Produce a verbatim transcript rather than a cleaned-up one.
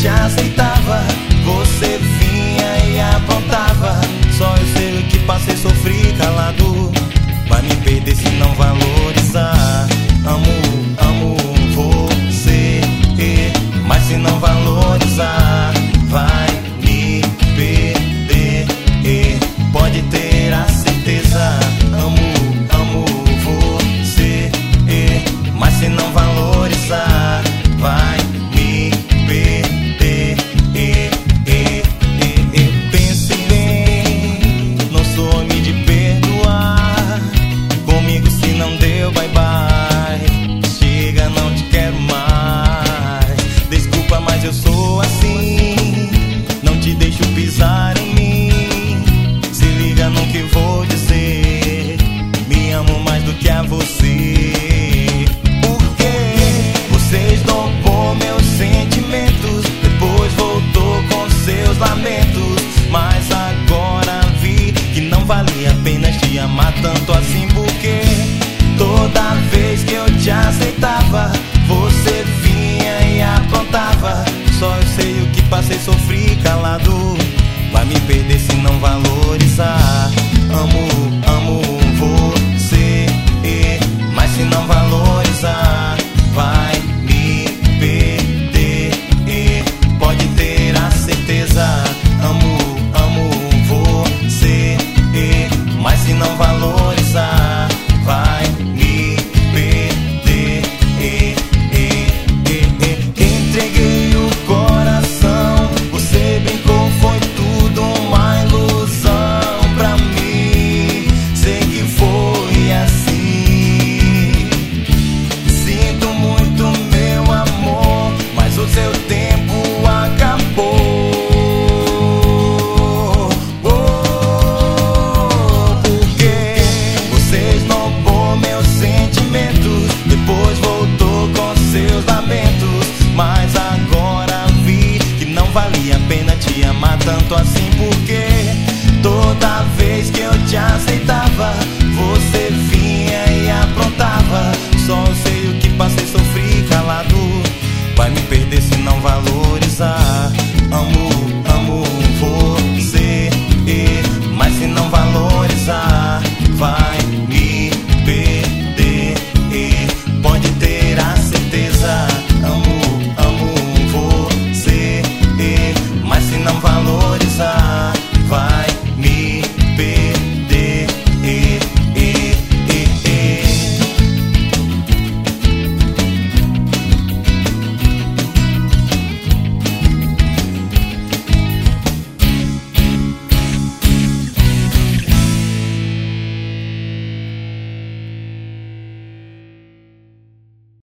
te aceitava, você vinha e apontava. Só eu sei o que passei, sofri calado. Vai me perder se não valorizar. Amo, amo você, mas se não valorizar, vai me perder. Pode ter a certeza. Amo, amo você, mas se não valorizar, vai me perder. Pense bem, não sou homem de perdoar. Comigo se não deu, bye bye. Chega, não te quero mais. Desculpa, mas eu sou assim. Não te deixo pisar em mim. Se liga no que vou dizer. Me amo mais do que a você. Porque você esnobou meus sentimentos, depois voltou com seus lamentos. Mas agora vi que não valia a pena te amar tanto assim. Porque toda vez que eu te aceitava, você vinha e apontava. Só eu sei o que passei, sofri calado. Vai me perder se não valorizar. Amo